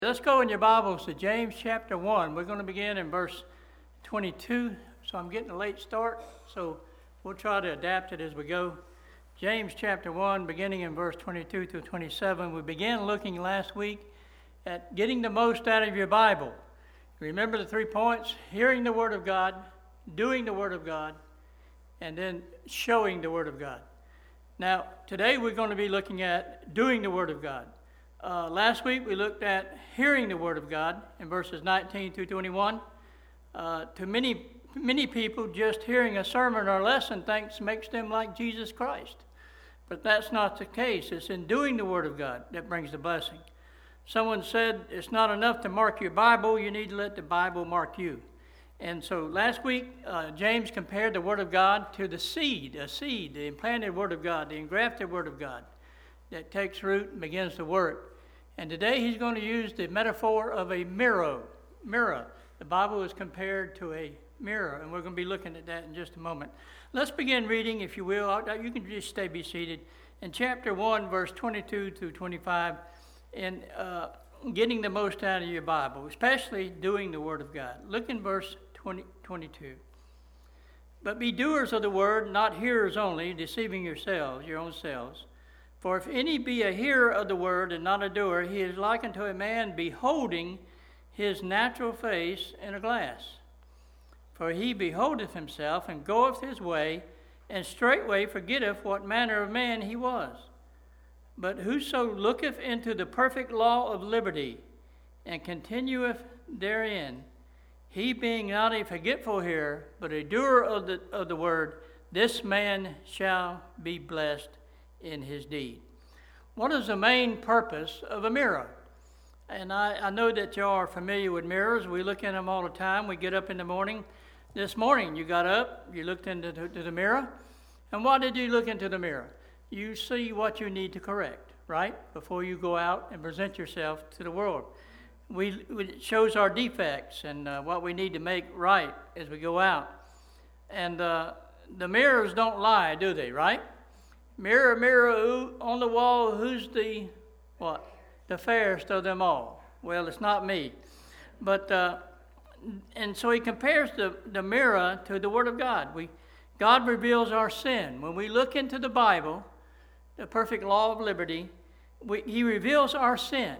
Let's go in your Bibles to James chapter 1. We're going to begin in verse 22. So I'm getting a late start, so we'll try to adapt it as we go. James chapter 1, beginning in verse 22 through 27. We began looking last week at getting the most out of your Bible. Remember the 3 points: hearing the Word of God, doing the Word of God, and then showing the Word of God. Now, today we're going to be looking at doing the Word of God. Last week we looked at hearing the Word of God in verses 19 through 21. To many people, just hearing a sermon or lesson makes them like Jesus Christ. But that's not the case. It's in doing the Word of God that brings the blessing. Someone said it's not enough to mark your Bible, you need to let the Bible mark you. And so last week, James compared the Word of God to the seed, the implanted Word of God, the engrafted Word of God that takes root and begins to work. And today he's going to use the metaphor of a mirror. The Bible is compared to a mirror, and we're going to be looking at that in just a moment. Let's begin reading, if you will. You can just be seated. In chapter 1, verse 22 through 25, and getting the most out of your Bible, especially doing the Word of God. Look in verse 22. But be doers of the word, not hearers only, deceiving yourselves, your own selves. For if any be a hearer of the word and not a doer, he is like unto a man beholding his natural face in a glass. For he beholdeth himself, and goeth his way, and straightway forgetteth what manner of man he was. But whoso looketh into the perfect law of liberty, and continueth therein, he being not a forgetful hearer, but a doer of the word, this man shall be blessed in his deed. What is the main purpose of a mirror? And I know that you are familiar with mirrors. We look in them all the time. We get up in the morning. This morning you got up, you looked into the mirror. And what did you look into the mirror? You see what you need to correct, right? Before you go out and present yourself to the world. It shows our defects and what we need to make right as we go out. And the mirrors don't lie, do they, right? Mirror, mirror on the wall, who's the fairest of them all? Well, it's not me. But, and so he compares the mirror to the Word of God. God reveals our sin. When we look into the Bible, the perfect law of liberty, he reveals our sin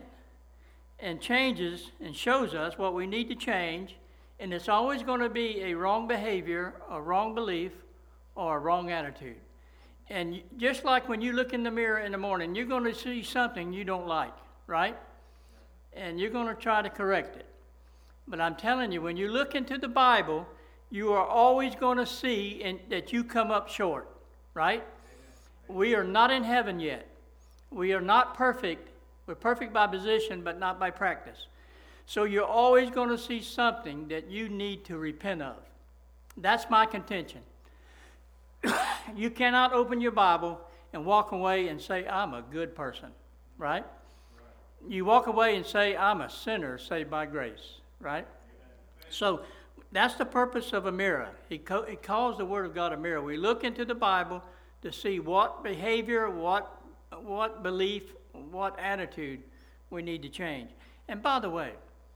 and changes and shows us what we need to change. And it's always going to be a wrong behavior, a wrong belief, or a wrong attitude. And just like when you look in the mirror in the morning, you're going to see something you don't like, right? And you're going to try to correct it. But I'm telling you, when you look into the Bible, you are always going to see that you come up short, right? We are not in heaven yet. We are not perfect. We're perfect by position, but not by practice. So you're always going to see something that you need to repent of. That's my contention. You cannot open your Bible and walk away and say, I'm a good person, right? You walk away and say, I'm a sinner saved by grace, right? So that's the purpose of a mirror. He calls the Word of God a mirror. We look into the Bible to see what behavior, what belief, what attitude we need to change. And by the way,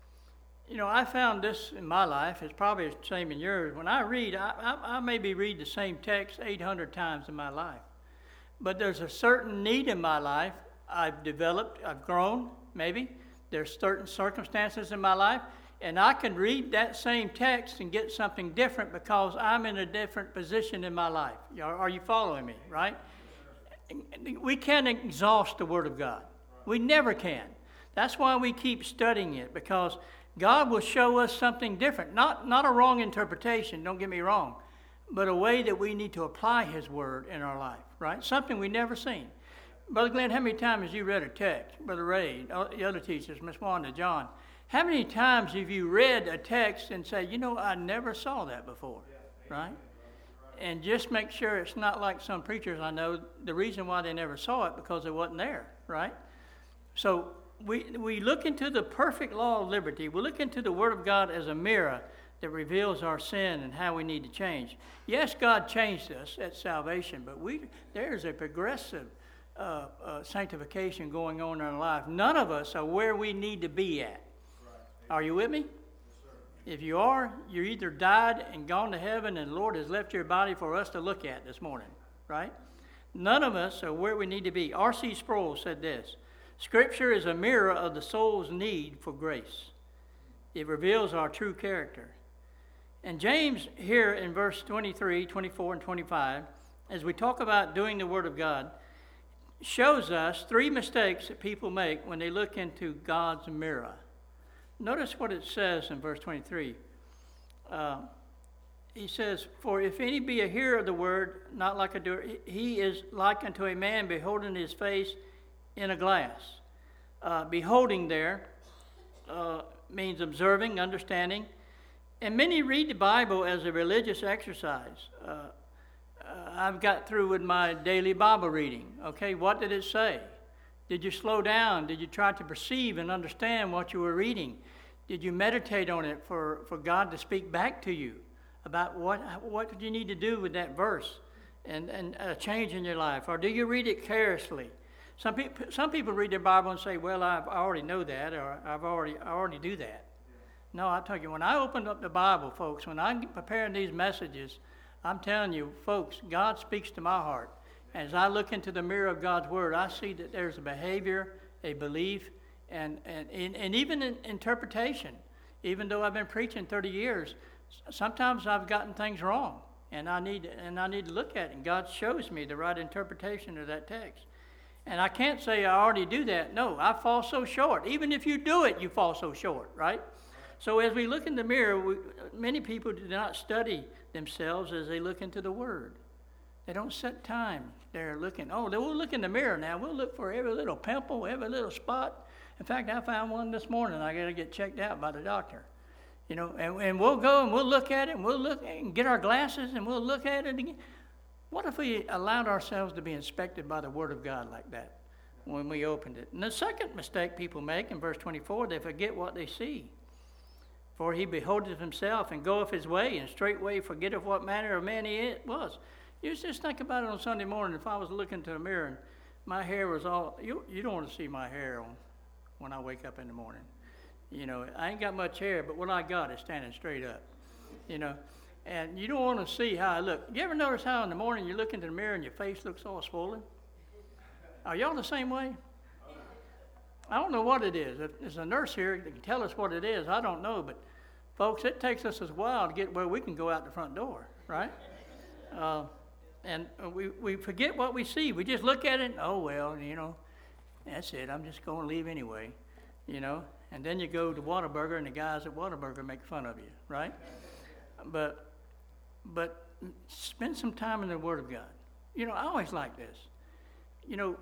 I found this in my life. It's probably the same in yours. When I read, I maybe read the same text 800 times in my life. But there's a certain need in my life. I've developed, I've grown, maybe. There's certain circumstances in my life. And I can read that same text and get something different because I'm in a different position in my life. Are you following me, right? We can't exhaust the Word of God. We never can. That's why we keep studying it, because God will show us something different. Not a wrong interpretation, don't get me wrong, but a way that we need to apply His Word in our life, right? Something we've never seen. Brother Glenn, how many times have you read a text? Brother Ray, the other teachers, Miss Wanda, John, how many times have you read a text and say, I never saw that before, right? And just make sure it's not like some preachers I know, the reason why they never saw it because it wasn't there, right? So we look into the perfect law of liberty. We look into the Word of God as a mirror that reveals our sin and how we need to change. Yes, God changed us at salvation, but there's a progressive sanctification going on in our life. None of us are where we need to be at. Are you with me? Yes, sir. If you are, you either died and gone to heaven and the Lord has left your body for us to look at this morning, right? None of us are where we need to be. R.C. Sproul said this: Scripture is a mirror of the soul's need for grace. It reveals our true character. And James here in verse 23, 24, and 25, as we talk about doing the Word of God, shows us 3 mistakes that people make when they look into God's mirror. Notice what it says in verse 23. He says, "For if any be a hearer of the word, not like a doer, he is like unto a man beholding his face in a glass." Beholding there means observing, understanding. And many read the Bible as a religious exercise. I've got through with my daily Bible reading. Okay, what did it say? Did you slow down? Did you try to perceive and understand what you were reading? Did you meditate on it for God to speak back to you about what you need to do with that verse and a change in your life? Or do you read it carelessly? Some people read their Bible and say, "Well, I already know that," or I already do that. No, I tell you, when I opened up the Bible, folks, when I'm preparing these messages, I'm telling you, folks, God speaks to my heart. As I look into the mirror of God's Word, I see that there's a behavior, a belief, and even an interpretation. Even though I've been preaching 30 years, sometimes I've gotten things wrong, and I need to look at it, and God shows me the right interpretation of that text. And I can't say I already do that. No, I fall so short. Even if you do it, you fall so short, right? So as we look in the mirror, many people do not study themselves as they look into the Word. They don't set time there looking. Oh, we'll look in the mirror now. We'll look for every little pimple, every little spot. In fact, I found one this morning. I got to get checked out by the doctor. You know, and we'll go and we'll look at it, and we'll look and get our glasses, and we'll look at it again. What if we allowed ourselves to be inspected by the Word of God like that when we opened it? And the second mistake people make in verse 24, they forget what they see. "For he beholdeth himself and goeth his way, and straightway forgetteth what manner of man he was." You just think about it on Sunday morning. If I was looking to the mirror and my hair was all, you don't want to see my hair when I wake up in the morning. You know, I ain't got much hair, but what I got is standing straight up. You know, and you don't want to see how I look. You ever notice how in the morning you look into the mirror and your face looks all swollen? Are y'all the same way? I don't know what it is. If there's a nurse here that can tell us what it is, I don't know. But, folks, it takes us a while to get where we can go out the front door, right? And we forget what we see. We just look at it and, oh, well, you know, that's it. I'm just going to leave anyway, you know. And then you go to Whataburger and the guys at Whataburger make fun of you, right? But spend some time in the Word of God. You know, I always like this. You know,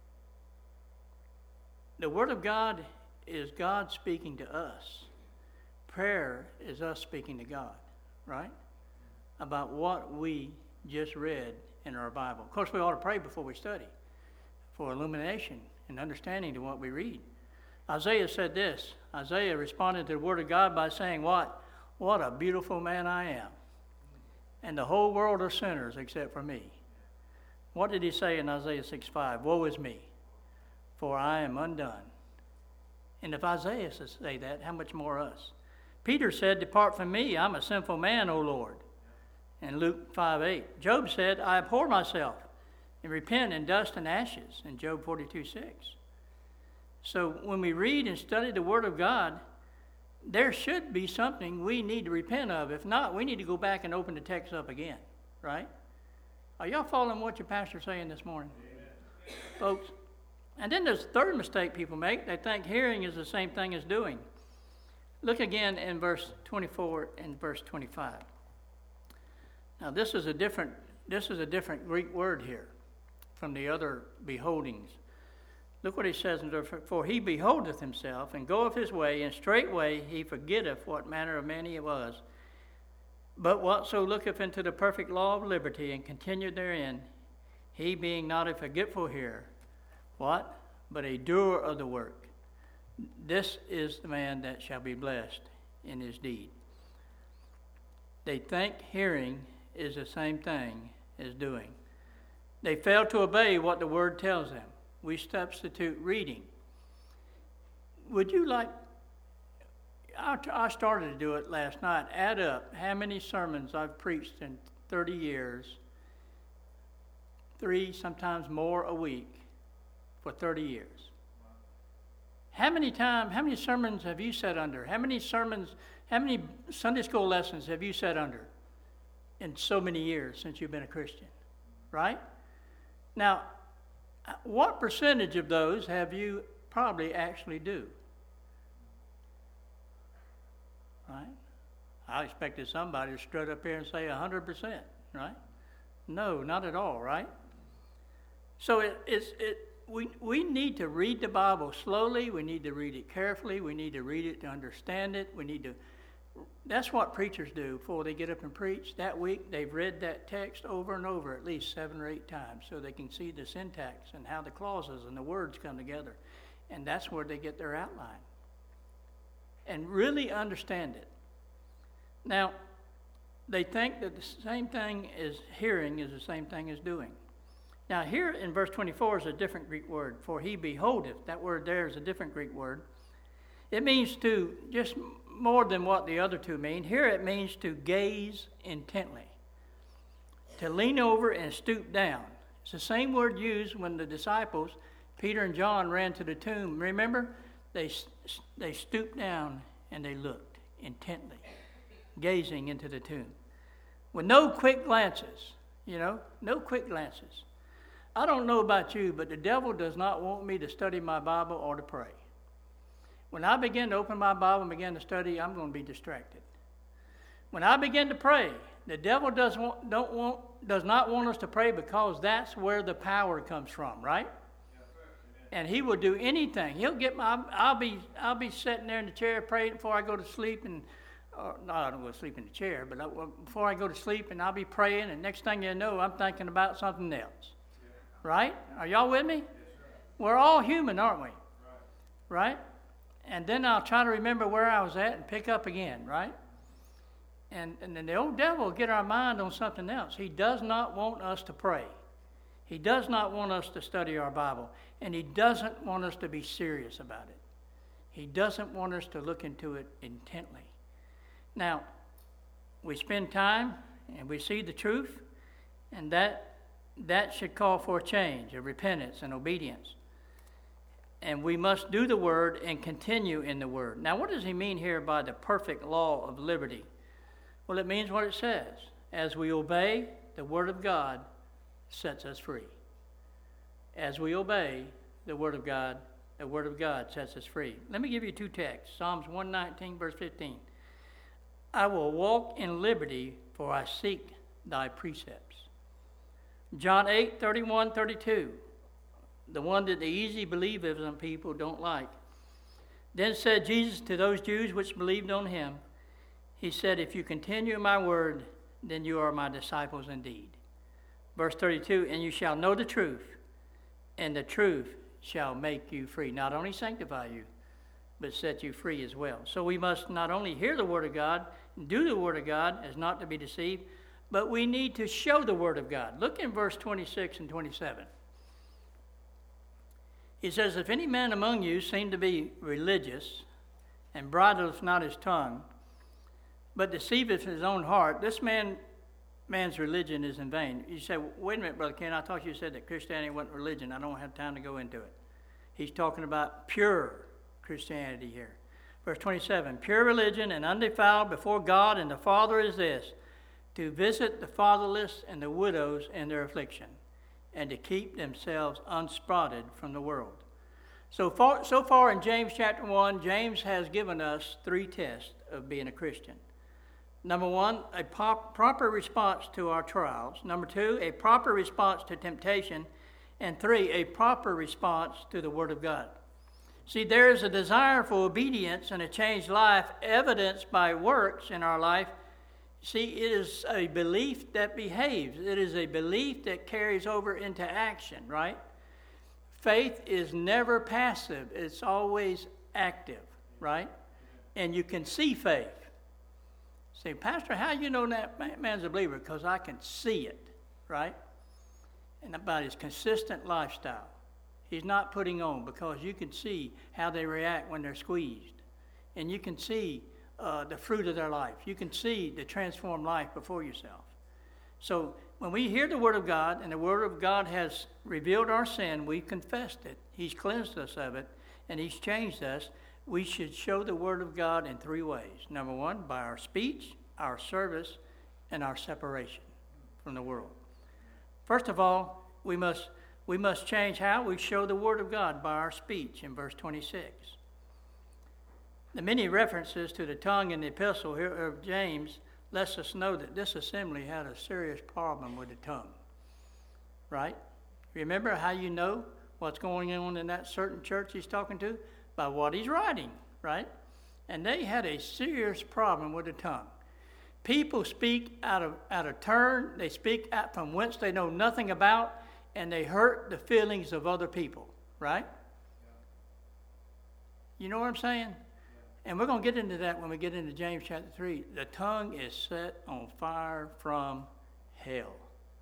the Word of God is God speaking to us. Prayer is us speaking to God, right? About what we just read in our Bible. Of course, we ought to pray before we study for illumination and understanding to what we read. Isaiah said this. Isaiah responded to the Word of God by saying, "What? What a beautiful man I am. And the whole world are sinners except for me." What did he say in Isaiah 6:5? "Woe is me, for I am undone." And if Isaiah says say that, how much more us? Peter said, "Depart from me, I'm a sinful man, O Lord." In Luke 5:8. Job said, "I abhor myself and repent in dust and ashes," in Job 42:6. So when we read and study the Word of God, there should be something we need to repent of. If not, we need to go back and open the text up again, right? Are y'all following what your pastor's saying this morning? Amen. Folks, and then there's a third mistake people make. They think hearing is the same thing as doing. Look again in verse 24 and verse 25. Now this is a different Greek word here from the other beholdings. Look what he says in verse, "For he beholdeth himself, and goeth his way, and straightway he forgetteth what manner of man he was. But whatso looketh into the perfect law of liberty, and continued therein, he being not a forgetful hearer," what? "But a doer of the work. This is the man that shall be blessed in his deed." They think hearing is the same thing as doing. They fail to obey what the Word tells them. We substitute reading. Would you like, I started to do it last night, add up how many sermons I've preached in 30 years, 3, sometimes more a week, for 30 years. How many sermons have you sat under? How many Sunday school lessons have you sat under in so many years since you've been a Christian? Right? Now, what percentage of those have you probably actually do? Right? I expected somebody to strut up here and say 100%, right? No, not at all, right? So we need to read the Bible slowly. We need to read it carefully. We need to read it to understand it. That's what preachers do before they get up and preach. That week, they've read that text over and over at least 7 or 8 times so they can see the syntax and how the clauses and the words come together. And that's where they get their outline. And really understand it. Now, they think that the same thing as hearing is the same thing as doing. Now, here in verse 24 is a different Greek word. For he beholdeth, that word there is a different Greek word. It means to, just more than what the other two mean. Here it means to gaze intently, to lean over and stoop down. It's the same word used when the disciples, Peter and John, ran to the tomb. Remember? They stooped down and they looked intently, gazing into the tomb. With no quick glances, no quick glances. I don't know about you, but the devil does not want me to study my Bible or to pray. When I begin to open my Bible and begin to study, I'm going to be distracted. When I begin to pray, the devil does not want us to pray because that's where the power comes from, right? And he will do anything. He'll get I'll be sitting there in the chair praying before I go to sleep, I don't go to sleep in the chair, but before I go to sleep, and I'll be praying, and next thing you know, I'm thinking about something else. Right? Are y'all with me? Yes, we're all human, aren't we? Right? And then I'll try to remember where I was at and pick up again, right? And then the old devil will get our mind on something else. He does not want us to pray. He does not want us to study our Bible. And he doesn't want us to be serious about it. He doesn't want us to look into it intently. Now, we spend time and we see the truth, and that should call for a change, a repentance, and obedience. And we must do the Word and continue in the Word. Now, what does he mean here by the perfect law of liberty? Well, it means what it says. As we obey, the Word of God sets us free. As we obey the Word of God sets us free. Let me give you 2 texts. Psalms 119, verse 15. I will walk in liberty, for I seek thy precepts. John 8, 31, 32. The one that the easy believism people don't like. Then said Jesus to those Jews which believed on him, he said, if you continue in my word, then you are my disciples indeed. Verse 32, and you shall know the truth, and the truth shall make you free. Not only sanctify you, but set you free as well. So we must not only hear the word of God, and do the word of God as not to be deceived, but we need to show the word of God. Look in verse 26 and 27. He says, if any man among you seem to be religious, and bridleth not his tongue, but deceiveth his own heart, this man's religion is in vain. You say, wait a minute, Brother Ken, I thought you said that Christianity wasn't religion. I don't have time to go into it. He's talking about pure Christianity here. Verse 27, pure religion and undefiled before God and the Father is this, to visit the fatherless and the widows in their affliction, and to keep themselves unspotted from the world. So far in James chapter 1, James has given us 3 tests of being a Christian. Number 1, a proper response to our trials. Number 2, a proper response to temptation. And 3, a proper response to the Word of God. See, there is a desire for obedience and a changed life evidenced by works in our life. See, it is a belief that behaves. It is a belief that carries over into action, right? Faith is never passive. It's always active, right? And you can see faith. Say, Pastor, how do you know that man's a believer? Because I can see it, right? and about his consistent lifestyle. He's not putting on, because you can see how they react when they're squeezed. And you can see the fruit of their life. You can see the transformed life before yourself. So when we hear the Word of God, and the Word of God has revealed our sin, we've confessed it, He's cleansed us of it, and He's changed us, we should show the Word of God in 3 ways. Number 1, by our speech, our service, and our separation from the world. First of all, we must change how we show the Word of God by our speech in verse 26. The many references to the tongue in the epistle here of James lets us know that this assembly had a serious problem with the tongue. Right? Remember how you know what's going on in that certain church he's talking to? By what he's writing, right? And they had a serious problem with the tongue. People speak out of turn. They speak out from whence they know nothing about, and they hurt the feelings of other people, right? You know what I'm saying? And we're going to get into that when we get into James chapter 3. The tongue is set on fire from hell.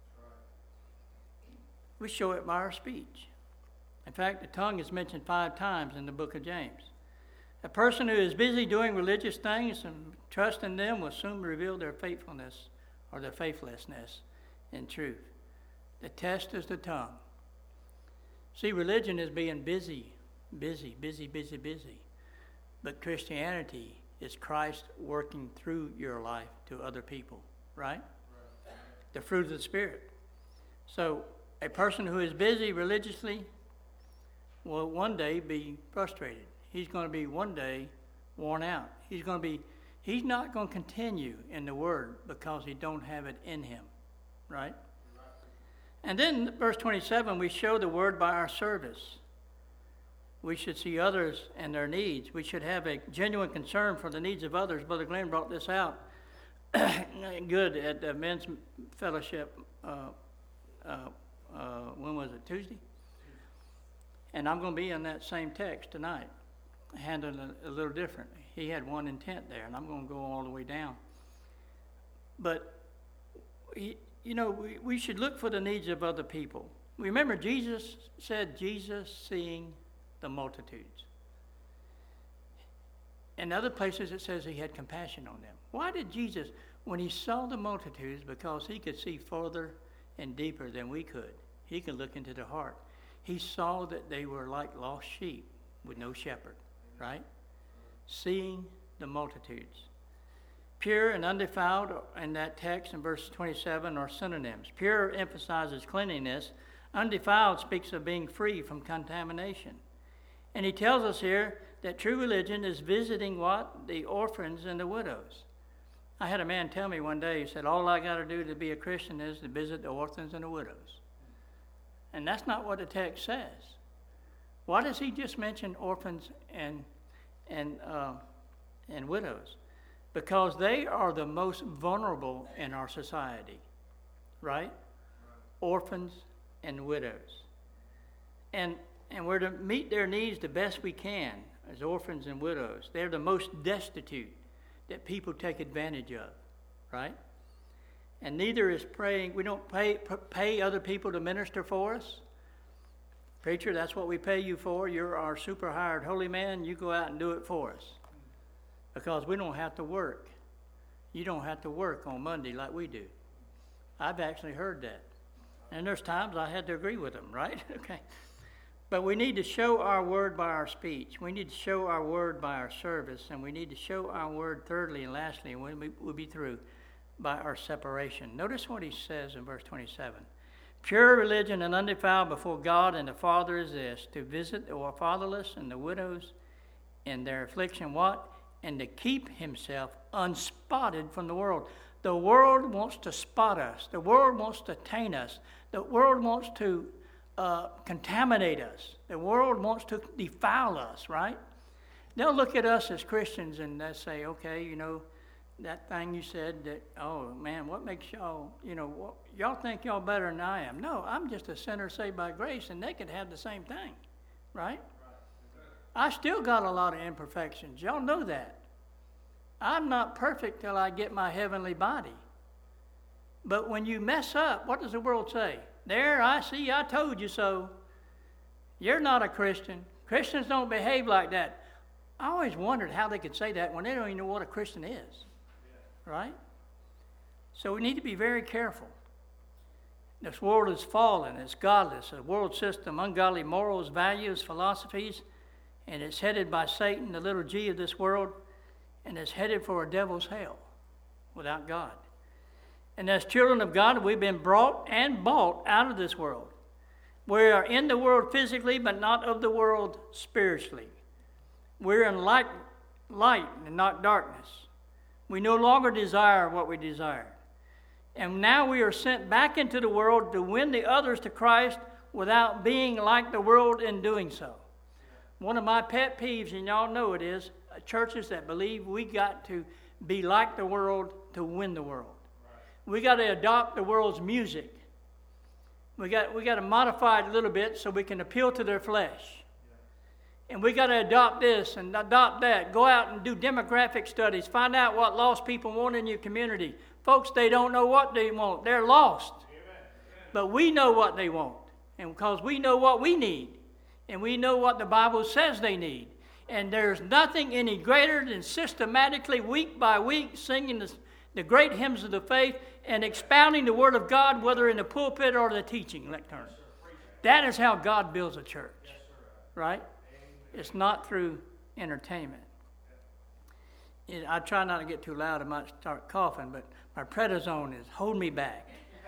We show it by our speech. In fact, the tongue is mentioned 5 times in the book of James. A person who is busy doing religious things and trusting them will soon reveal their faithfulness or their faithlessness in truth. The test is the tongue. See, religion is being busy. But Christianity is Christ working through your life to other people, right? The fruit of the Spirit. So a person who is busy religiously will one day be frustrated. He's going to be one day worn out. He's not going to continue in the Word because he don't have it in him, right? And then verse 27, we show the Word by our service. We should see others and their needs. We should have a genuine concern for the needs of others. Brother Glenn brought this out good at the men's fellowship. When was it? Tuesday? And I'm going to be in that same text tonight, handling it a little different. He had one intent there, and I'm going to go all the way down. But, we should look for the needs of other people. Remember, Jesus seeing the multitudes. In other places it says he had compassion on them. Why did Jesus, when he saw the multitudes, because he could see further and deeper than we could, he could look into the heart. He saw that they were like lost sheep with no shepherd, right? Seeing the multitudes. Pure and undefiled in that text in verse 27 are synonyms. Pure emphasizes cleanliness. Undefiled speaks of being free from contamination. And he tells us here that true religion is visiting what? The orphans and the widows. I had a man tell me one day, he said, all I got to do to be a Christian is to visit the orphans and the widows. And that's not what the text says. Why does he just mention orphans and widows? Because they are the most vulnerable in our society, right? Orphans and widows. And we're to meet their needs the best we can as orphans and widows. They're the most destitute that people take advantage of, right? And neither is praying. We don't pay other people to minister for us. Preacher, that's what we pay you for. You're our super hired holy man. You go out and do it for us. Because we don't have to work. You don't have to work on Monday like we do. I've actually heard that. And there's times I had to agree with them, right? Okay. But we need to show our word by our speech. We need to show our word by our service. And we need to show our word thirdly and lastly, and we'll be through, by our separation. Notice what he says in verse 27. Pure religion and undefiled before God and the Father is this, to visit the fatherless and the widows in their affliction. What? And to keep himself unspotted from the world. The world wants to spot us. The world wants to taint us. The world wants to contaminate us. The world wants to defile us, right? They'll look at us as Christians and they'll say, okay, that thing you said that, oh man, what makes y'all, y'all think y'all better than I am. No, I'm just a sinner saved by grace, and they could have the same thing, right? I still got a lot of imperfections. Y'all know that. I'm not perfect till I get my heavenly body. But when you mess up, what does the world say? There, I see, I told you so. You're not a Christian. Christians don't behave like that. I always wondered how they could say that when they don't even know what a Christian is. Right? So we need to be very careful. This world is fallen, it's godless, a world system, ungodly morals, values, philosophies, and it's headed by Satan, the little g of this world, and it's headed for a devil's hell without God. And as children of God, we've been brought and bought out of this world. We are in the world physically, but not of the world spiritually. We're in light and not darkness. We no longer desire what we desired. And now we are sent back into the world to win the others to Christ without being like the world in doing so. One of my pet peeves, and y'all know it is, churches that believe we got to be like the world to win the world. We got to adopt the world's music. We got to modify it a little bit so we can appeal to their flesh. And we got to adopt this and adopt that. Go out and do demographic studies. Find out what lost people want in your community. Folks, they don't know what they want. They're lost. But we know what they want. And because we know what we need. And we know what the Bible says they need. And there's nothing any greater than systematically, week by week, singing the great hymns of the faith and expounding the Word of God, whether in the pulpit or the teaching lectern. That is how God builds a church. Right? It's not through entertainment. I try not to get too loud. I might start coughing, but my prednisone is holding me back.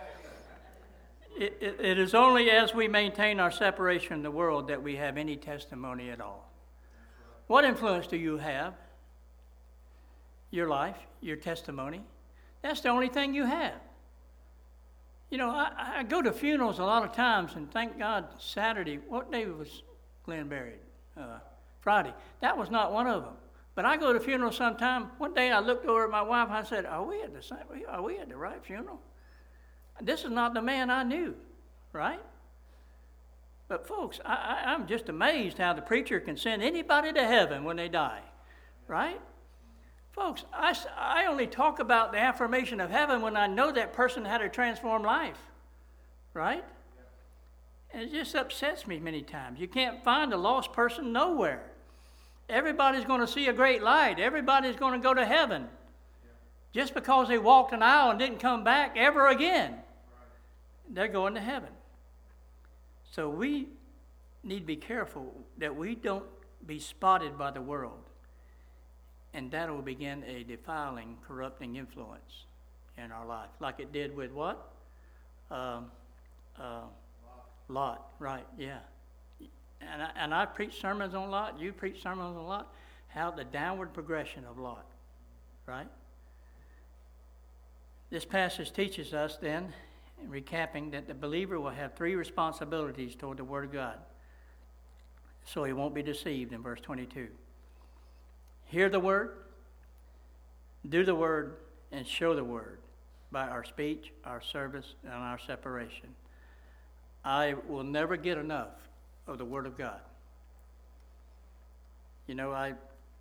It is only as we maintain our separation from the world that we have any testimony at all. What influence do you have? Your life, your testimony. That's the only thing you have. You know, I go to funerals a lot of times, and thank God Saturday, what day was Glenn buried? Friday. That was not one of them. But I go to funerals sometime. One day I looked over at my wife and I said, are we at the right funeral? This is not the man I knew, right? But folks, I'm just amazed how the preacher can send anybody to heaven when they die, right? Folks, I only talk about the affirmation of heaven when I know that person had a transformed life, right? And it just upsets me many times. You can't find a lost person nowhere. Everybody's going to see a great light. Everybody's going to go to heaven. Just because they walked an aisle and didn't come back ever again, they're going to heaven. So we need to be careful that we don't be spotted by the world. And that will begin a defiling, corrupting influence in our life. Like it did with what? Lot, right, yeah. And I preach sermons on Lot. You preach sermons on Lot. How the downward progression of Lot, right? This passage teaches us then, recapping, that the believer will have three responsibilities toward the Word of God, so he won't be deceived in verse 22. Hear the Word, do the Word, and show the Word by our speech, our service, and our separation. I will never get enough of the Word of God. You know, I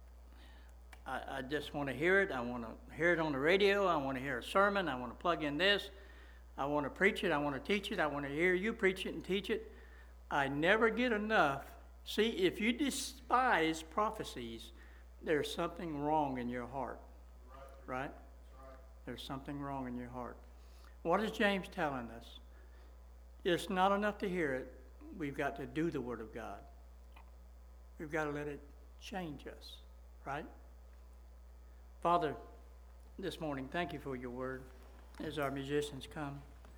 just want to hear it. I want to hear it on the radio. I want to hear a sermon. I want to plug in this. I want to preach it. I want to teach it. I want to hear you preach it and teach it. I never get enough. See, if you despise prophecies, there's something wrong in your heart. Right? There's something wrong in your heart. What is James telling us? It's not enough to hear it. We've got to do the Word of God. We've got to let it change us, right? Father, this morning, thank you for your Word as our musicians come.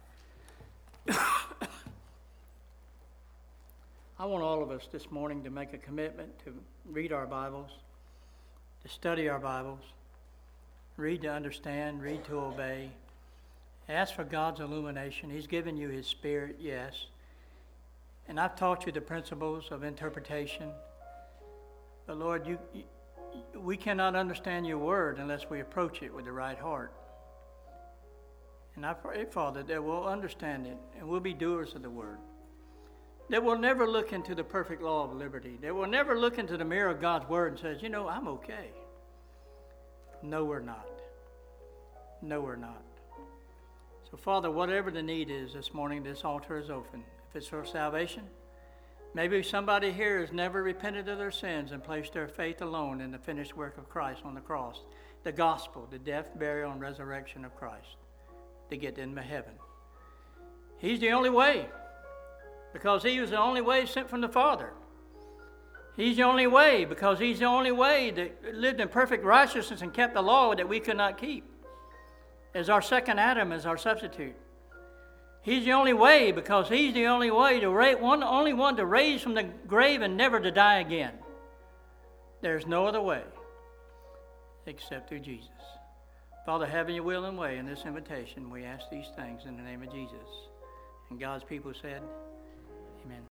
I want all of us this morning to make a commitment to read our Bibles, to study our Bibles, read to understand, read to obey. Ask for God's illumination. He's given you His Spirit, yes. And I've taught you the principles of interpretation. But Lord, we cannot understand your Word unless we approach it with the right heart. And I pray, Father, that we'll understand it and we'll be doers of the Word. That we'll never look into the perfect law of liberty. That we'll never look into the mirror of God's Word and say, you know, I'm okay. No, we're not. No, we're not. So, Father, whatever the need is this morning, this altar is open. If it's for salvation, maybe somebody here has never repented of their sins and placed their faith alone in the finished work of Christ on the cross, the gospel, the death, burial, and resurrection of Christ to get into heaven. He's the only way, because he was the only way sent from the Father. He's the only way, because he's the only way that lived in perfect righteousness and kept the law that we could not keep. As our second Adam, as our substitute. He's the only way, because he's the only way to only one to raise from the grave and never to die again. There's no other way except through Jesus. Father, having your will and way in this invitation, we ask these things in the name of Jesus. And God's people said, amen.